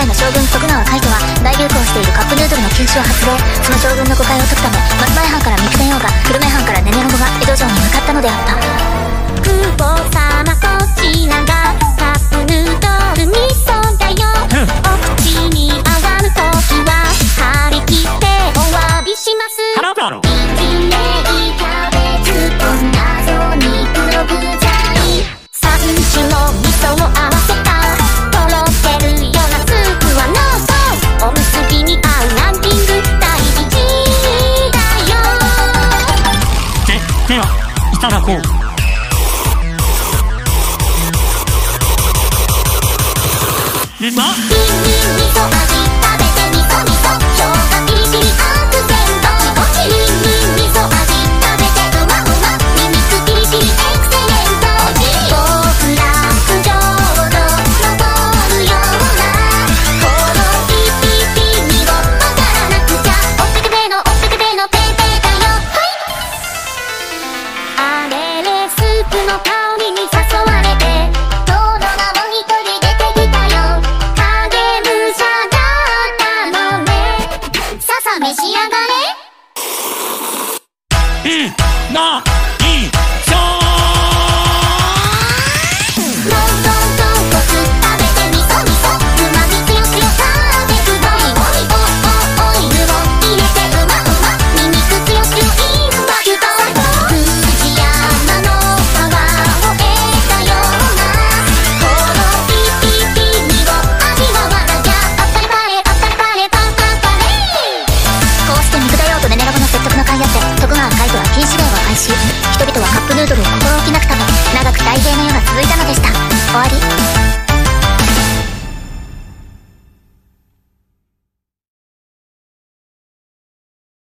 代の将軍徳川海人は大流行しているカップヌードルの禁止を発動。その将軍の誤解を解くため松前藩から三船洋が、久留米藩からネネロゴが江戸城に向かったのであった。 久保様こちらがカップヌードル味噌だよ。お口に合わぬときは張り切ってお詫びします。一年キャベツと謎に黒具材、三種の味噌を合わせたとろけるようなスープはノート。おむすびに合うランキング第1位だよ。 ではいただこう。 味噌味食べて味噌生姜ピリピリアクセントゴチゴチ。味噌味食べてうまうまニンニクピリピリエクセレント。極楽浄土残るようなこのピピピにをわからなくちゃ。おっぺけぺのペーペーだよ。はいあれれスープの香りに